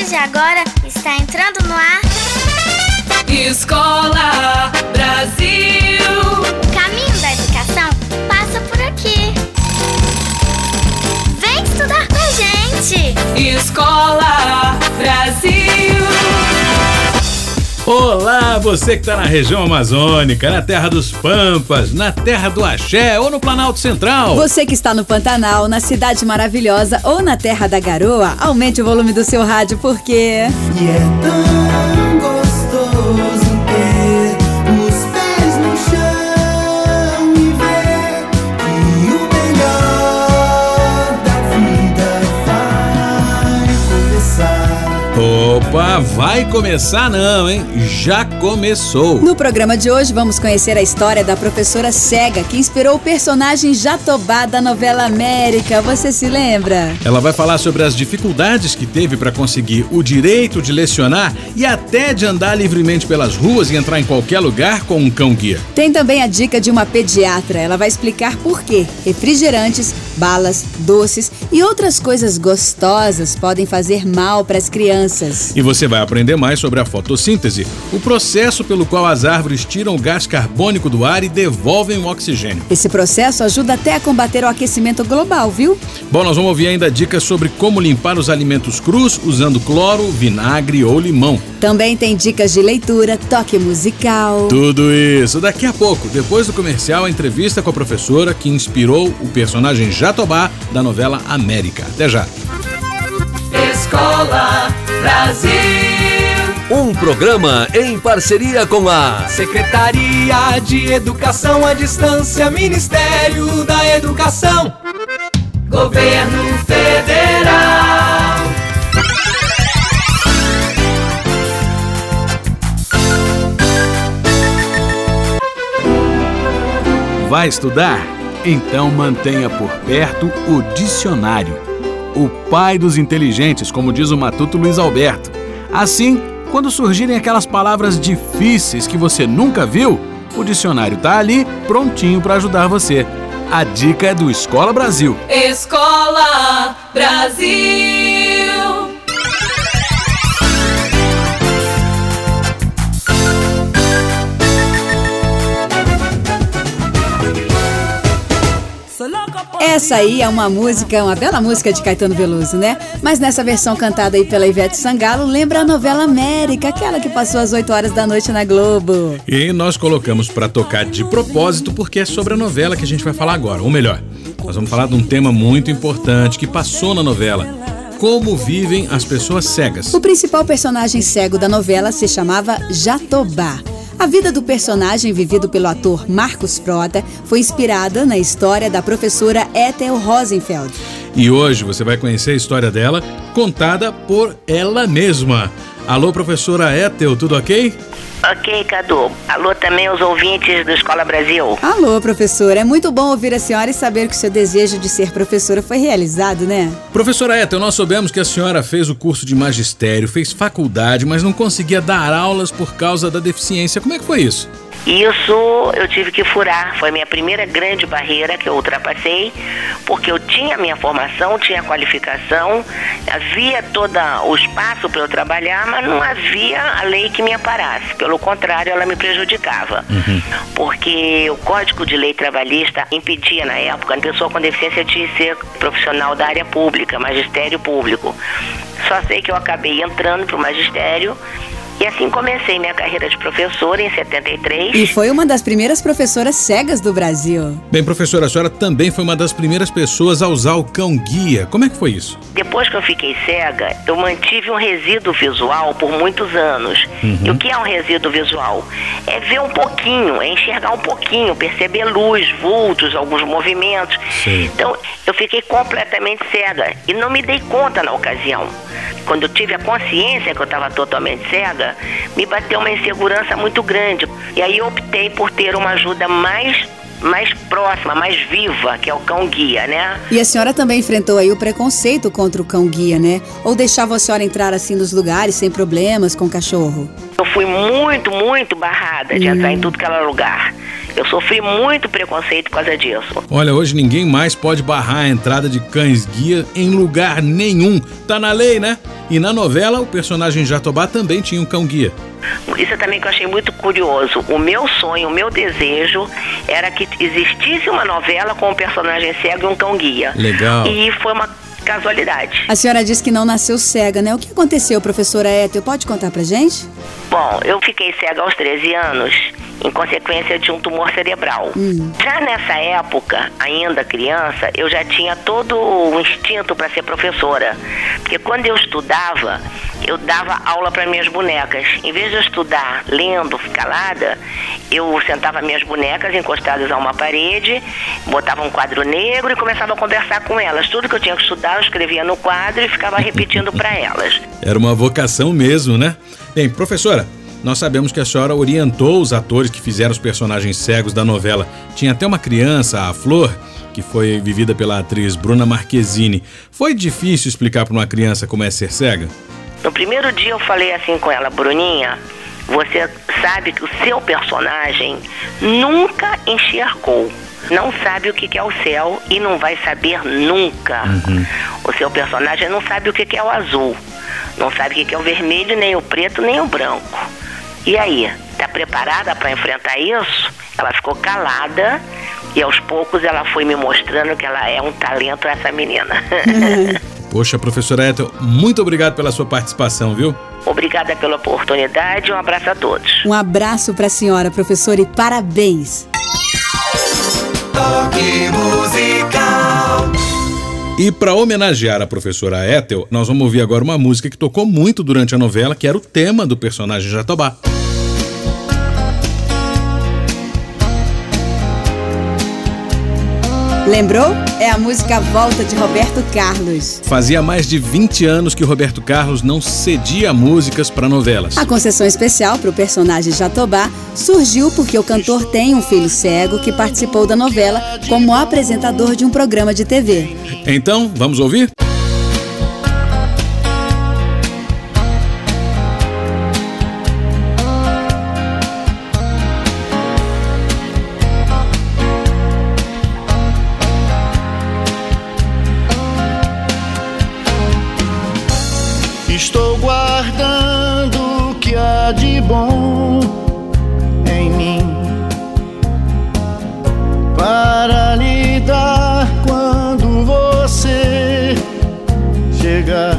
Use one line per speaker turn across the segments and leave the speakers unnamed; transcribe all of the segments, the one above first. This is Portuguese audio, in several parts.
de agora está entrando no ar.
Escola Brasil.
O caminho da educação passa por aqui. Vem estudar com a gente.
Escola Brasil.
Olá, você que está na região amazônica, na terra dos Pampas, na terra do Axé ou no Planalto Central.
Você que está no Pantanal, na Cidade Maravilhosa ou na terra da Garoa, aumente o volume do seu rádio porque...
E é tão gostoso ter os pés no chão e ver que o melhor da vida vai começar.
Opa, vai começar não, hein? Já começou.
No programa de hoje vamos conhecer a história da professora cega que inspirou o personagem Jatobá da novela América. Você se lembra?
Ela vai falar sobre as dificuldades que teve para conseguir o direito de lecionar e até de andar livremente pelas ruas e entrar em qualquer lugar com um cão-guia.
Tem também a dica de uma pediatra. Ela vai explicar por que refrigerantes, balas, doces e outras coisas gostosas podem fazer mal para as crianças.
E você vai aprender mais sobre a fotossíntese, o processo pelo qual as árvores tiram o gás carbônico do ar e devolvem o oxigênio.
Esse processo ajuda até a combater o aquecimento global, viu?
Bom, nós vamos ouvir ainda dicas sobre como limpar os alimentos crus usando cloro, vinagre ou limão.
Também tem dicas de leitura, toque musical.
Tudo isso daqui a pouco. Depois do comercial, a entrevista com a professora que inspirou o personagem Jatobá da novela América. Até já.
Escola Brasil.
Um programa em parceria com a
Secretaria de Educação à Distância, Ministério da Educação, Governo Federal.
Vai estudar? Então mantenha por perto o dicionário. O pai dos inteligentes, como diz o matuto Luiz Alberto. Assim, quando surgirem aquelas palavras difíceis que você nunca viu, o dicionário tá ali prontinho para ajudar você. A dica é do Escola Brasil.
Escola Brasil.
Essa aí é uma bela música de Caetano Veloso, né? Mas nessa versão cantada aí pela Ivete Sangalo, lembra a novela América, aquela que passou às 8 horas da noite na Globo.
E nós colocamos para tocar de propósito porque é sobre a novela que a gente vai falar agora. Ou melhor, nós vamos falar de um tema muito importante que passou na novela. Como vivem as pessoas cegas.
O principal personagem cego da novela se chamava Jatobá. A vida do personagem, vivido pelo ator Marcos Frota, foi inspirada na história da professora Ethel Rosenfeld.
E hoje você vai conhecer a história dela, contada por ela mesma. Alô, professora Ethel, tudo ok?
Ok, Cadu. Alô também aos ouvintes do Escola Brasil.
Alô, professora. É muito bom ouvir a senhora e saber que o seu desejo de ser professora foi realizado, né?
Professora Ethel, nós soubemos que a senhora fez o curso de magistério, fez faculdade, mas não conseguia dar aulas por causa da deficiência. Como é que foi isso?
Isso eu tive que furar. Foi a minha primeira grande barreira que eu ultrapassei, porque eu tinha minha formação, tinha qualificação, havia todo o espaço para eu trabalhar, mas não havia a lei que me amparasse. Pelo contrário, ela me prejudicava. Porque o Código de Lei Trabalhista impedia, na época, a pessoa com deficiência de ser profissional da área pública, magistério público. Só sei que eu acabei entrando para o magistério. E assim comecei minha carreira de professora em 73.
E foi uma das primeiras professoras cegas do Brasil.
Bem, professora, a senhora também foi uma das primeiras pessoas a usar o cão-guia. Como é que foi isso?
Depois que eu fiquei cega, eu mantive um resíduo visual por muitos anos. E o que é um resíduo visual? É ver um pouquinho, é enxergar um pouquinho, perceber luz, vultos, alguns movimentos.
Sim.
Então, eu fiquei completamente cega e não me dei conta na ocasião. Quando eu tive a consciência que eu estava totalmente cega, me bateu uma insegurança muito grande. E aí eu optei por ter uma ajuda mais próxima, mais viva, que é o cão-guia, né?
E a senhora também enfrentou aí o preconceito contra o cão-guia, né? Ou deixava a senhora entrar assim nos lugares sem problemas com o cachorro?
Eu fui muito barrada de entrar em tudo que era lugar. Eu sofri muito preconceito por causa disso.
Olha, hoje ninguém mais pode barrar a entrada de cães-guia em lugar nenhum. Tá na lei, né? E na novela, o personagem Jatobá também tinha um cão-guia.
Isso também que eu achei muito curioso. O meu sonho, o meu desejo era que existisse uma novela com um personagem cego e um cão-guia.
Legal.
E foi uma casualidade.
A senhora disse que não nasceu cega, né? O que aconteceu, professora Ethel? Pode contar pra gente?
Bom, eu fiquei cega aos 13 anos em consequência de um tumor cerebral. Já nessa época, ainda criança, eu já tinha todo o instinto para ser professora. Porque quando eu estudava, eu dava aula para minhas bonecas. Em vez de eu estudar lendo, calada, eu sentava minhas bonecas encostadas a uma parede, botava um quadro negro e começava a conversar com elas. Tudo que eu tinha que estudar, eu escrevia no quadro e ficava repetindo para elas.
Era uma vocação mesmo, né? Bem, professora, nós sabemos que a senhora orientou os atores que fizeram os personagens cegos da novela. Tinha até uma criança, a Flor, que foi vivida pela atriz Bruna Marquezine. Foi difícil explicar para uma criança como é ser cega?
No primeiro dia eu falei assim com ela: Bruninha, você sabe que o seu personagem nunca enxergou. Não sabe o que é o céu e não vai saber nunca. O seu personagem não sabe o que é o azul. Não sabe o que é o vermelho, nem o preto, nem o branco. E aí, tá preparada para enfrentar isso? Ela ficou calada e aos poucos ela foi me mostrando que ela é um talento, essa menina.
Poxa, professora Ethel, muito obrigado pela sua participação, viu?
Obrigada pela oportunidade e um abraço a todos.
Um abraço pra senhora, professora, e parabéns.
Toque musical.
E para homenagear a professora Ethel, nós vamos ouvir agora uma música que tocou muito durante a novela, que era o tema do personagem Jatobá.
Lembrou? É a música Volta, de Roberto Carlos.
Fazia mais de 20 anos que Roberto Carlos não cedia músicas para novelas.
A concessão especial para o personagem Jatobá surgiu porque o cantor tem um filho cego que participou da novela como apresentador de um programa de TV.
Então, vamos ouvir?
Estou guardando o que há de bom em mim para lhe dar quando você chegar.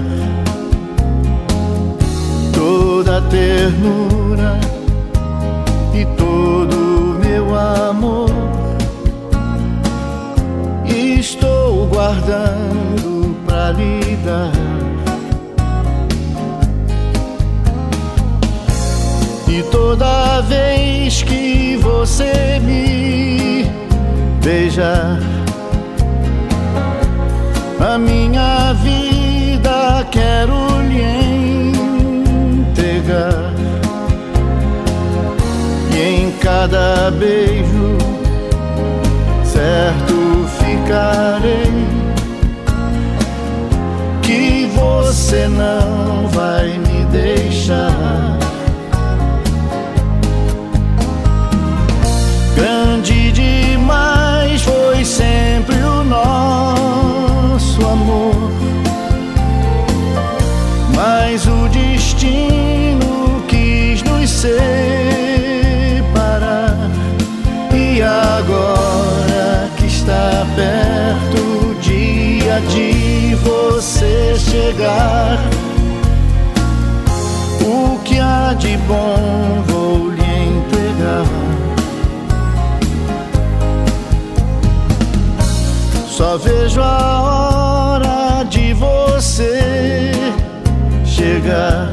Toda a ternura e todo o meu amor estou guardando para lhe dar. E toda vez que você me beijar, a minha vida quero lhe entregar. E em cada beijo certo ficarei que você não vai me deixar. Grande demais foi sempre o nosso amor, mas o destino quis nos separar. E agora que está perto o dia de você chegar, o que há de bom vou lhe entregar. Só vejo a hora de você chegar,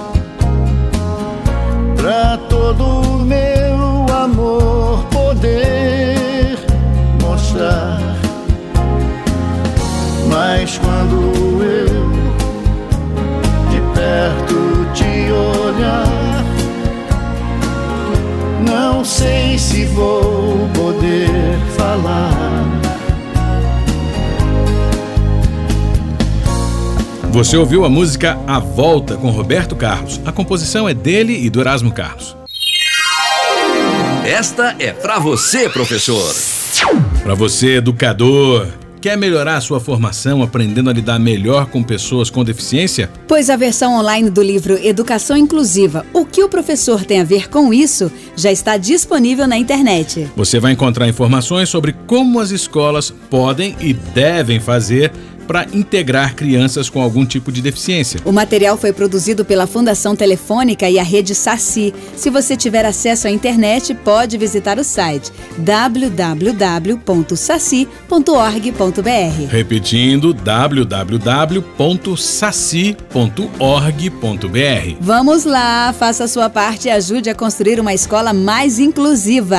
pra todo o meu amor poder mostrar. Mas quando eu de perto te olhar, não sei se vou poder falar.
Você ouviu a música A Volta, com Roberto Carlos. A composição é dele e do Erasmo Carlos.
Esta é pra você, professor.
Para você, educador. Quer melhorar a sua formação aprendendo a lidar melhor com pessoas com deficiência?
Pois a versão online do livro Educação Inclusiva, O que o professor tem a ver com isso, já está disponível na internet.
Você vai encontrar informações sobre como as escolas podem e devem fazer para integrar crianças com algum tipo de deficiência.
O material foi produzido pela Fundação Telefônica e a rede Saci. Se você tiver acesso à internet, pode visitar o site www.saci.org.br.
Repetindo, www.saci.org.br.
Vamos lá, faça a sua parte e ajude a construir uma escola mais inclusiva.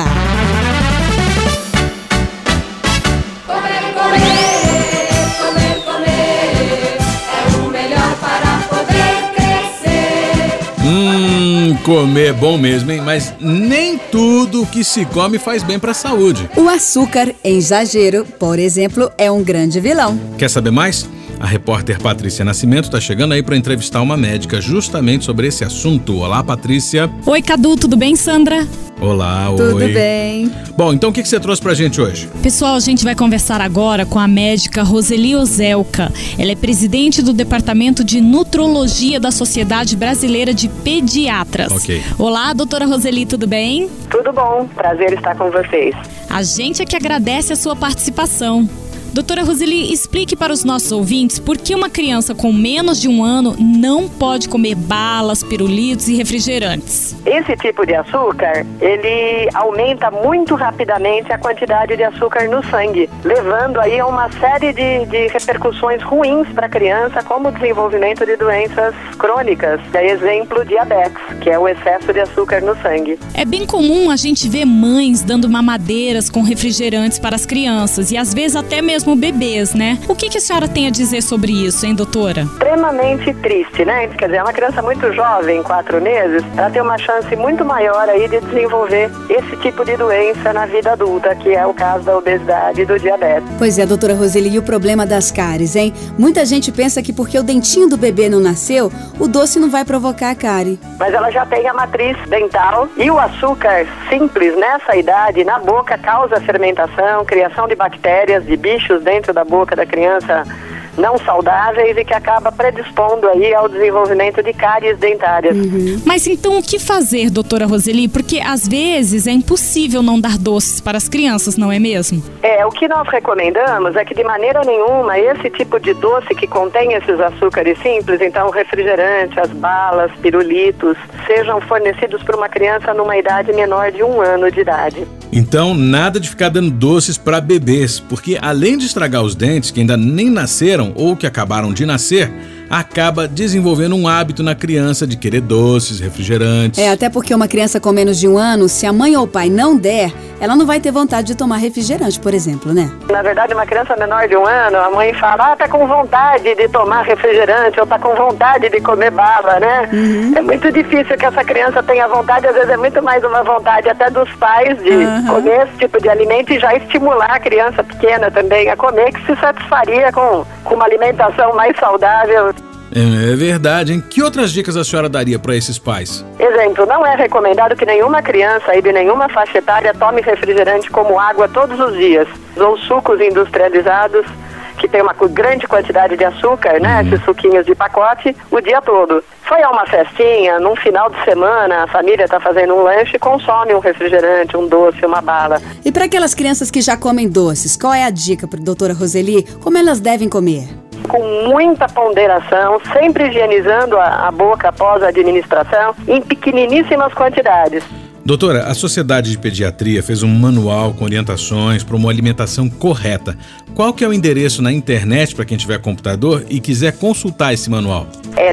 Comer é bom mesmo, hein? Mas nem tudo que se come faz bem para a saúde.
O açúcar em exagero, por exemplo, é um grande vilão.
Quer saber mais? A repórter Patrícia Nascimento está chegando aí para entrevistar uma médica justamente sobre esse assunto. Olá, Patrícia.
Oi, Cadu, tudo bem, Sandra?
Olá,
Tudo
oi.
bem.
Bom, então o que você trouxe pra gente hoje?
Pessoal, a gente vai conversar agora com a médica Roseli Ozelka. Ela é presidente do Departamento de Nutrologia da Sociedade Brasileira de Pediatras.
Ok.
Olá, doutora Roseli, tudo bem?
Tudo bom, prazer estar com vocês.
A gente é que agradece a sua participação. Doutora Roseli, explique para os nossos ouvintes por que uma criança com menos de 1 ano não pode comer balas, pirulitos e refrigerantes.
Esse tipo de açúcar, ele aumenta muito rapidamente a quantidade de açúcar no sangue, levando aí a uma série de repercussões ruins para a criança, como o desenvolvimento de doenças crônicas, exemplo, diabetes, que é o excesso de açúcar no sangue.
É bem comum a gente ver mães dando mamadeiras com refrigerantes para as crianças e às vezes até mesmo bebês, né? O que a senhora tem a dizer sobre isso, hein, doutora?
Extremamente triste, né? Quer dizer, uma criança muito jovem, 4 meses, ela tem uma chance muito maior aí de desenvolver esse tipo de doença na vida adulta, que é o caso da obesidade e do diabetes.
Pois é, doutora Roseli, e o problema das cáries, hein? Muita gente pensa que porque o dentinho do bebê não nasceu, o doce não vai provocar a cárie.
Mas ela já tem a matriz dental e o açúcar simples nessa idade, na boca, causa fermentação, criação de bactérias, de bichos dentro da boca da criança não saudáveis e que acaba predispondo aí ao desenvolvimento de cáries dentárias.
Mas então o que fazer, doutora Roseli? Porque às vezes é impossível não dar doces para as crianças, não é mesmo?
O que nós recomendamos é que de maneira nenhuma esse tipo de doce que contém esses açúcares simples, então refrigerante, as balas, pirulitos, sejam fornecidos para uma criança numa idade menor de 1 ano de idade.
Então, nada de ficar dando doces para bebês, porque além de estragar os dentes que ainda nem nasceram ou que acabaram de nascer, acaba desenvolvendo um hábito na criança de querer doces, refrigerantes.
Até porque uma criança com menos de 1 ano, se a mãe ou o pai não der, ela não vai ter vontade de tomar refrigerante, por exemplo, né?
Na verdade, uma criança menor de 1 ano, a mãe fala, tá com vontade de tomar refrigerante ou tá com vontade de comer bala, né? É muito difícil que essa criança tenha vontade, às vezes é muito mais uma vontade até dos pais de comer esse tipo de alimento e já estimular a criança pequena também a comer, que se satisfaria com uma alimentação mais saudável.
É verdade, hein? Que outras dicas a senhora daria para esses pais?
Exemplo, não é recomendado que nenhuma criança aí de nenhuma faixa etária tome refrigerante como água todos os dias, ou sucos industrializados, que tem uma grande quantidade de açúcar, né? Esses suquinhos de pacote, o dia todo. Foi a uma festinha, num final de semana, a família está fazendo um lanche e consome um refrigerante, um doce, uma bala.
E para aquelas crianças que já comem doces, qual é a dica, doutora Roseli? Como elas devem comer?
Com muita ponderação, sempre higienizando a boca após a administração, em pequeniníssimas quantidades.
Doutora, a Sociedade de Pediatria fez um manual com orientações para uma alimentação correta. Qual que é o endereço na internet para quem tiver computador e quiser consultar esse manual?
É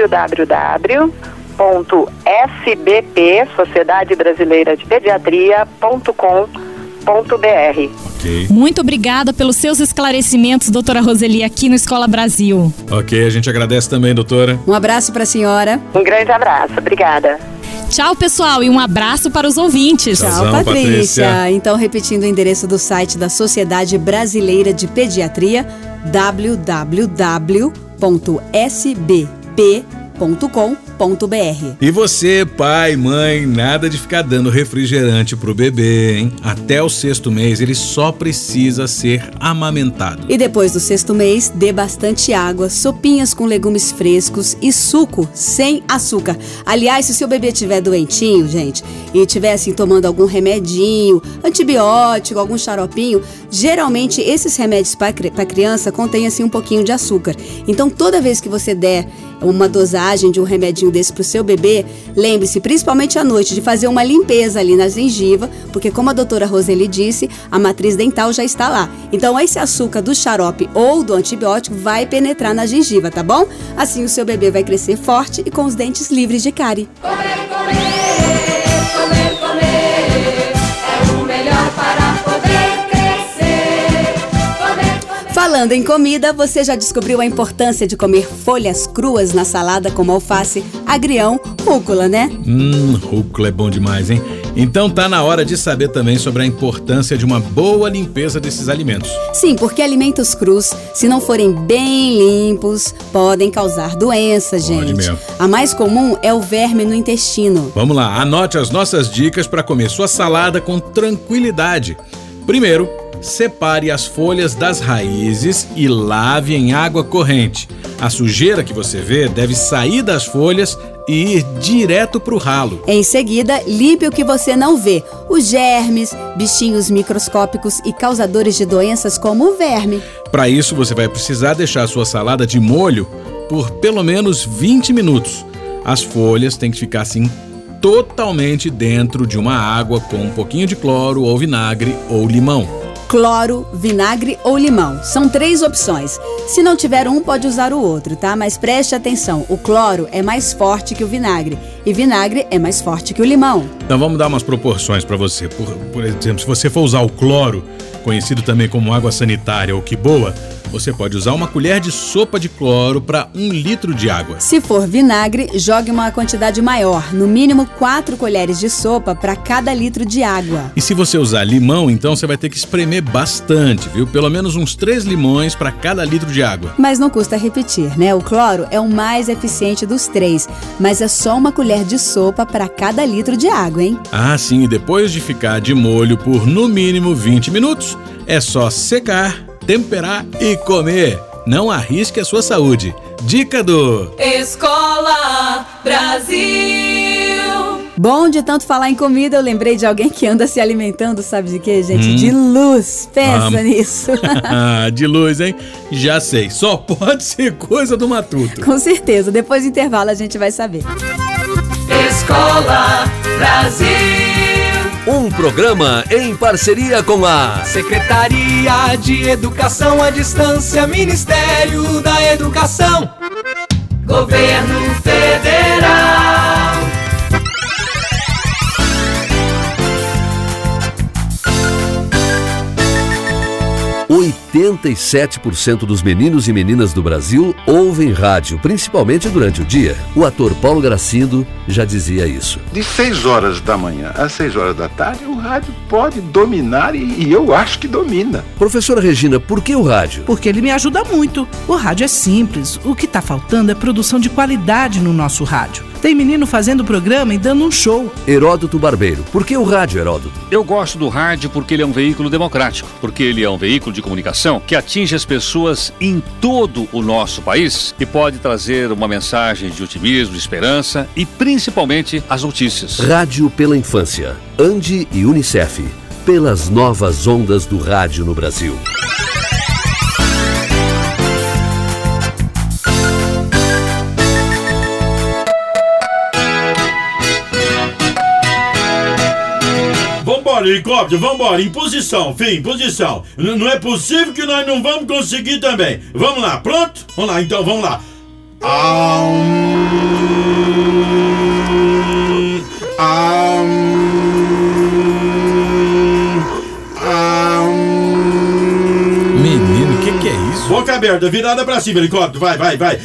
www.sbp, Sociedade Brasileira de Pediatria.com.br.
Ok.
Muito obrigada pelos seus esclarecimentos, doutora Roseli, aqui no Escola Brasil.
Ok, a gente agradece também, doutora.
Um abraço para a senhora.
Um grande abraço, obrigada.
Tchau, pessoal, e um abraço para os ouvintes.
Tchauzão,
Tchau, Patrícia.
Patrícia.
Então, repetindo o endereço do site da Sociedade Brasileira de Pediatria, www.sbp.com.br. E
você, pai, mãe, nada de ficar dando refrigerante pro bebê, hein? Até o 6º mês ele só precisa ser amamentado.
E depois do 6º mês, dê bastante água, sopinhas com legumes frescos e suco sem açúcar. Aliás, se o seu bebê estiver doentinho, gente, e estiver assim tomando algum remedinho, antibiótico, algum xaropinho, geralmente esses remédios para criança contêm assim um pouquinho de açúcar. Então toda vez que você der uma dosagem de um remedinho desse pro seu bebê, lembre-se, principalmente à noite, de fazer uma limpeza ali na gengiva, porque como a doutora Roseli disse, a matriz dental já está lá. Então esse açúcar do xarope ou do antibiótico vai penetrar na gengiva, tá bom? Assim o seu bebê vai crescer forte e com os dentes livres de cárie.
Comer, é o melhor para poder crescer.
Falando em comida, você já descobriu a importância de comer folhas cruas na salada como alface, agrião, rúcula, né?
Rúcula é bom demais, hein? Então tá na hora de saber também sobre a importância de uma boa limpeza desses alimentos.
Sim, porque alimentos crus, se não forem bem limpos, podem causar doenças, gente.
Pode mesmo.
A mais comum é o verme no intestino.
Vamos lá, anote as nossas dicas para comer sua salada com tranquilidade. Primeiro, separe as folhas das raízes e lave em água corrente. A sujeira que você vê deve sair das folhas e ir direto pro ralo.
Em seguida, limpe o que você não vê: os germes, bichinhos microscópicos e causadores de doenças como o verme.
Para isso, você vai precisar deixar a sua salada de molho por pelo menos 20 minutos. As folhas têm que ficar assim totalmente dentro de uma água com um pouquinho de cloro ou vinagre ou limão.
Cloro, vinagre ou limão. São 3 opções. Se não tiver um, pode usar o outro, tá? Mas preste atenção, o cloro é mais forte que o vinagre e vinagre é mais forte que o limão.
Então vamos dar umas proporções para você. Por exemplo, se você for usar o cloro, conhecido também como água sanitária ou quiboa, você pode usar uma colher de sopa de cloro para 1 litro de água.
Se for vinagre, jogue uma quantidade maior, no mínimo 4 colheres de sopa para cada litro de água.
E se você usar limão, então você vai ter que espremer bastante, viu? Pelo menos uns 3 limões para cada litro de água.
Mas não custa repetir, né? O cloro é o mais eficiente dos 3, mas é só uma colher de sopa para cada litro de água, hein?
Ah, sim, e depois de ficar de molho por no mínimo 20 minutos, é só secar, temperar e comer. Não arrisque a sua saúde. Dica do
Escola Brasil.
Bom, de tanto falar em comida, eu lembrei de alguém que anda se alimentando, sabe de quê, gente? De luz. Pensa nisso.
De luz, hein? Já sei. Só pode ser coisa do Matuto.
Com certeza. Depois do intervalo a gente vai saber.
Escola Brasil.
Um programa em parceria com a
Secretaria de Educação à Distância, Ministério da Educação,
Governo Federal.
87% dos meninos e meninas do Brasil ouvem rádio, principalmente durante o dia. O ator Paulo Gracindo já dizia isso.
De 6 horas da manhã às 6 horas da tarde, o rádio pode dominar e eu acho que domina.
Professora Regina, por que o rádio?
Porque ele me ajuda muito. O rádio é simples. O que está faltando é produção de qualidade no nosso rádio. Tem menino fazendo programa e dando um show.
Heródoto Barbeiro, por que o rádio, Heródoto?
Eu gosto do rádio porque ele é um veículo democrático, porque ele é um veículo de comunicação que atinge as pessoas em todo o nosso país e pode trazer uma mensagem de otimismo, de esperança e principalmente as notícias.
Rádio pela Infância, Ande e Unicef, pelas novas ondas do rádio no Brasil.
Vambora, helicóptero, vambora, em posição, filho, em posição. Não é possível que nós não vamos conseguir também. Vamos lá, pronto? Vamos lá, então, vamos lá.
Menino, o que é isso?
Boca aberta, virada pra cima, helicóptero, vai.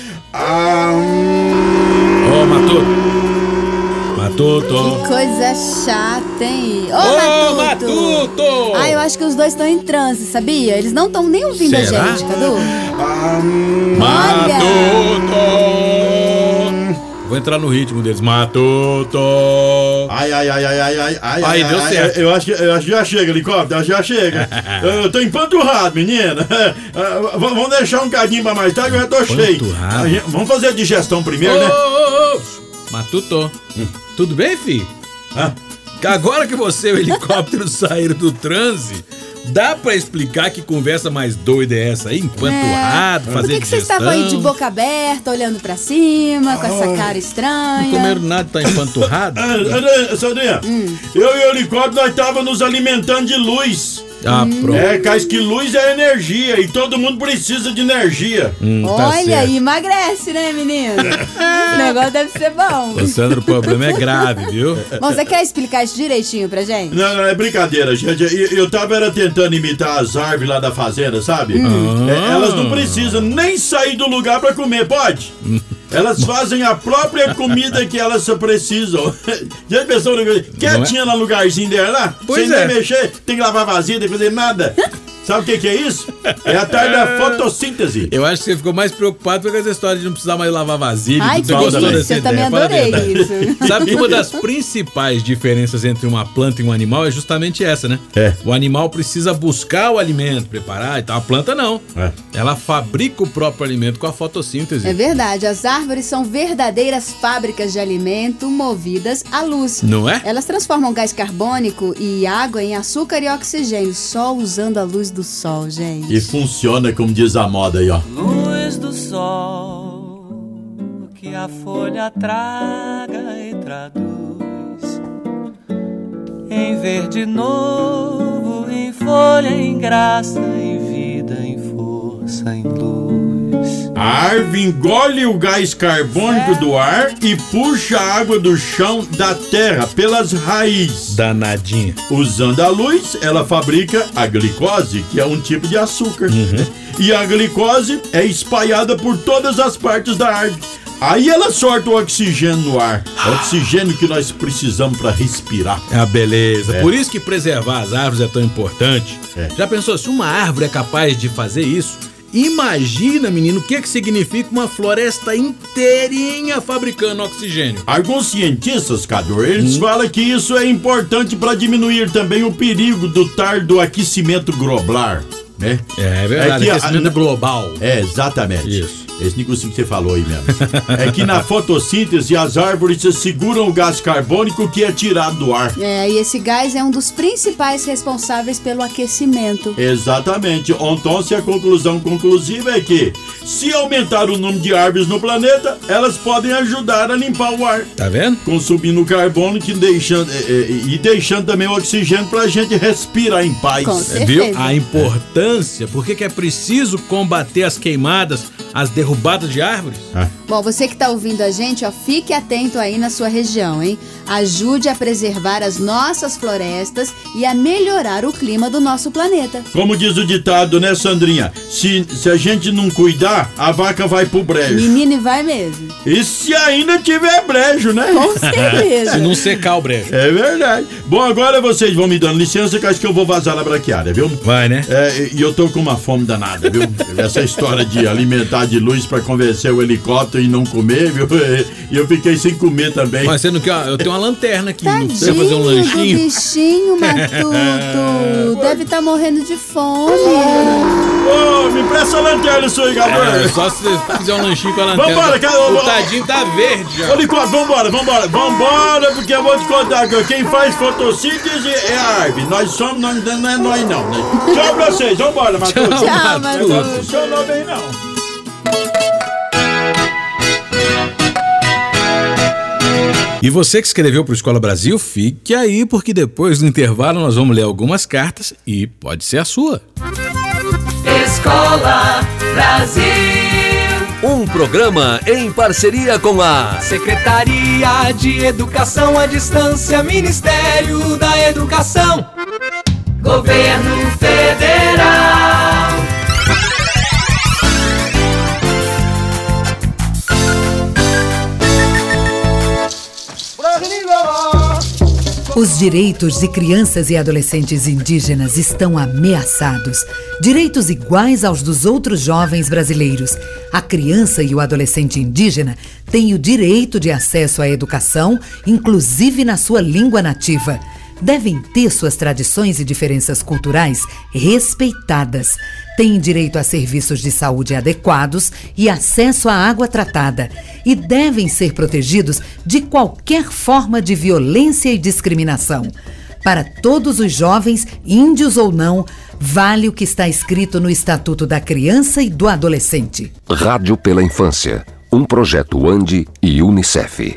Ó, Matuto. Matuto.
Que coisa chata, hein?
Ô, Matuto!
Ah, eu acho que os dois estão em transe, sabia? Eles não estão nem ouvindo
Será?
a gente, Cadu.
Matuto! Vou entrar no ritmo deles. Matuto.
Ai.
Aí, deu certo.
Eu acho que já chega, helicóptero, acho que já chega. Eu tô empanturrado, menina. Vamos deixar um cadinho pra mais tarde, eu já tô cheio. Vamos fazer a digestão primeiro, né?
Matuto. Tudo bem, filho? Agora que você e o helicóptero saíram do transe, dá pra explicar que conversa mais doida é essa aí? Empanturrado, fazendo digestão?
Por que vocês estavam aí de boca aberta, olhando pra cima, com essa cara estranha?
Não comeram nada, tá empanturrado?
Sandrinha, eu e o helicóptero, nós tava nos alimentando de luz.
Pronto.
Cais que luz é energia e todo mundo precisa de energia.
Olha aí, emagrece, né, menino? O negócio deve ser bom.
Ô, Sandro, o problema é grave, viu?
Bom, você quer explicar isso direitinho pra gente?
Não, é brincadeira, gente. Eu tava tentando imitar as árvores lá da fazenda, sabe? Elas não precisam nem sair do lugar pra comer, pode? Elas fazem a própria comida que elas precisam. Já pensou quietinha no lugarzinho dela lá?
Pois
sem nem mexer, tem que lavar vasilha, tem que fazer nada. Sabe o que é isso? É a tal da fotossíntese.
Eu acho que você ficou mais preocupado com essa história de não precisar mais lavar vasilha.
Ai, que delícia, eu também adorei isso.
Sabe que uma das principais diferenças entre uma planta e um animal é justamente essa, né? O animal precisa buscar o alimento, preparar e tal. A planta não. Ela fabrica o próprio alimento com a fotossíntese.
É verdade, as árvores são verdadeiras fábricas de alimento movidas à luz.
Não é?
Elas transformam gás carbônico e água em açúcar e oxigênio, só usando a luz do sol, gente.
E funciona como diz a moda aí, ó.
Luz do sol que a folha traga e traduz em verde novo, em folha, em graça, em vida, em força, em luz.
A árvore engole o gás carbônico do ar e puxa a água do chão da terra pelas raízes.
Danadinha.
Usando a luz, ela fabrica a glicose, que é um tipo de açúcar. E a glicose é espalhada por todas as partes da árvore. Aí ela solta o oxigênio no ar. O oxigênio que nós precisamos para respirar.
Beleza. Por isso que preservar as árvores é tão importante. Já pensou, se uma árvore é capaz de fazer isso, imagina, menino, o que significa uma floresta inteirinha fabricando oxigênio.
Alguns cientistas, Cadu, eles falam que isso é importante para diminuir também o perigo do aquecimento global, né?
É verdade, aquecimento global.
Exatamente.
Isso.
Esse negócio que você falou aí mesmo. É que na fotossíntese as árvores seguram o gás carbônico que é tirado do ar.
E esse gás é um dos principais responsáveis pelo aquecimento.
Exatamente. Então, a conclusão conclusiva é que, se aumentar o número de árvores no planeta, elas podem ajudar a limpar o ar.
Tá vendo?
Consumindo carbono e deixando também o oxigênio pra gente respirar em paz.
Com certeza.
Viu? A importância, por que é preciso combater as queimadas, as derrubadas de árvores?
Bom, você que tá ouvindo a gente, fique atento aí na sua região, hein? Ajude a preservar as nossas florestas e a melhorar o clima do nosso planeta.
Como diz o ditado, né, Sandrinha? Se a gente não cuidar, a vaca vai pro brejo.
Menino, e vai mesmo.
E se ainda tiver brejo, né?
Com certeza.
Se não secar o brejo.
É verdade. Bom, agora vocês vão me dando licença, que acho que eu vou vazar na braquiária, viu?
Vai, né?
E eu tô com uma fome danada, viu? Essa história de alimentar de luz pra convencer o helicóptero e não comer, viu? E eu fiquei sem comer também.
Mas você não quer? Eu tenho uma lanterna aqui.
Tadinho,
não precisa fazer um lanchinho?
Do bichinho, Matuto. Deve estar morrendo de fome.
Me empresta a lanterna, isso aí, Gabriel.
Só se você fizer um lanchinho com a lanterna.
Vambora, cara.
O tadinho tá verde já.
Ô, helicóptero, vambora, porque eu vou te contar que quem faz fotossíntese é a árvore. Nós somos, não é nós não, né? Tchau pra vocês, vambora, Matuto.
Tchau, Matuto.
Não funcionou bem, não.
E você que escreveu para o Escola Brasil, fique aí, porque depois do intervalo nós vamos ler algumas cartas e pode ser a sua.
Escola Brasil.
Um programa em parceria com a
Secretaria de Educação à Distância, Ministério da Educação,
Governo Federal.
Os direitos de crianças e adolescentes indígenas estão ameaçados. Direitos iguais aos dos outros jovens brasileiros. A criança e o adolescente indígena têm o direito de acesso à educação, inclusive na sua língua nativa. Devem ter suas tradições e diferenças culturais respeitadas. Têm direito a serviços de saúde adequados e acesso à água tratada. E devem ser protegidos de qualquer forma de violência e discriminação. Para todos os jovens, índios ou não, vale o que está escrito no Estatuto da Criança e do Adolescente.
Rádio pela Infância, um projeto ANDI e UNICEF.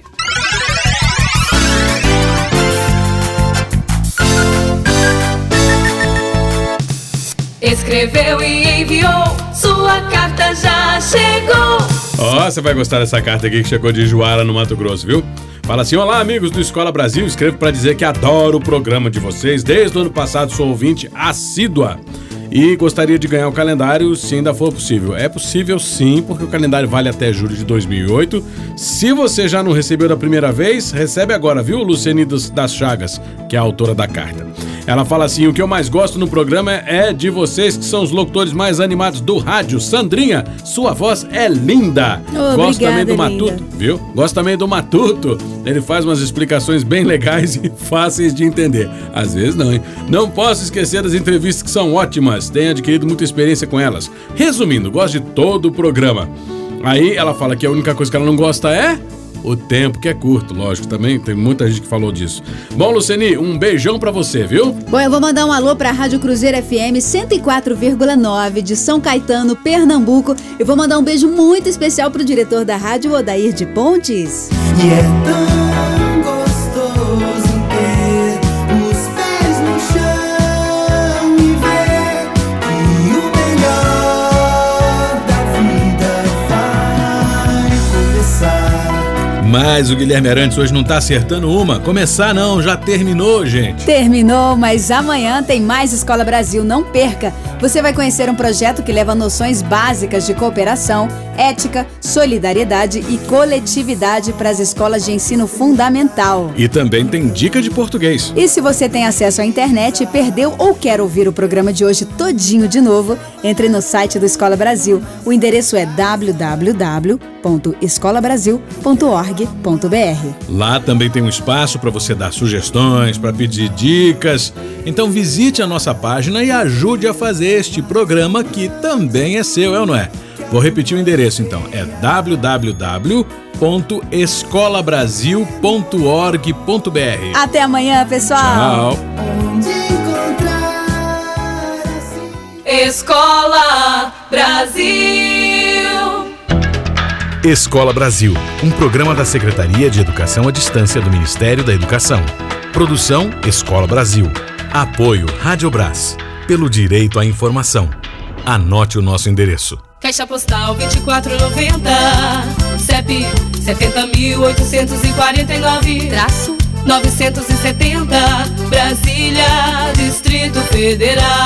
Escreveu e enviou, sua carta já chegou.
Ó, você vai gostar dessa carta aqui que chegou de Juara, no Mato Grosso, viu? Fala assim: olá, amigos do Escola Brasil, escrevo para dizer que adoro o programa de vocês. Desde o ano passado sou ouvinte assídua e gostaria de ganhar o calendário se ainda for possível. É possível sim, porque o calendário vale até julho de 2008. Se você já não recebeu da primeira vez, recebe agora, viu, Luciane das Chagas, que é a autora da carta. Ela fala assim: o que eu mais gosto no programa é de vocês, que são os locutores mais animados do rádio. Sandrinha, sua voz é linda. Gosto também do Matuto, viu? Gosto também do Matuto. Ele faz umas explicações bem legais e fáceis de entender. Às vezes não, hein? Não posso esquecer das entrevistas que são ótimas. Tenho adquirido muita experiência com elas. Resumindo, gosto de todo o programa. Aí ela fala que a única coisa que ela não gosta é o tempo, que é curto, lógico, também tem muita gente que falou disso. Bom, Luceni, um beijão pra você, viu?
Bom, eu vou mandar um alô pra Rádio Cruzeiro FM 104,9 de São Caetano, Pernambuco. Eu vou mandar um beijo muito especial pro diretor da rádio, Odair de Pontes.
E é tão gostoso ter os pés no chão e ver que o melhor da vida vai começar.
Mas o Guilherme Arantes hoje não tá acertando uma. Começar não, já terminou, gente.
Terminou, mas amanhã tem mais Escola Brasil, não perca. Você vai conhecer um projeto que leva noções básicas de cooperação, ética, solidariedade e coletividade para as escolas de ensino fundamental.
E também tem dica de português.
E se você tem acesso à internet, perdeu ou quer ouvir o programa de hoje todinho de novo, entre no site do Escola Brasil. O endereço é www.escolabrasil.org.br.
Lá também tem um espaço para você dar sugestões, para pedir dicas. Então visite a nossa página e ajude a fazer este programa que também é seu, é ou não é? Vou repetir o endereço então, é www.escolabrasil.org.br.
Até amanhã, pessoal!
Tchau!
Escola Brasil.
Escola Brasil, um programa da Secretaria de Educação à Distância do Ministério da Educação. Produção Escola Brasil. Apoio Rádio Brás. Pelo direito à informação. Anote o nosso endereço.
Caixa Postal 2490, CEP 70.849-970, Brasília, Distrito Federal.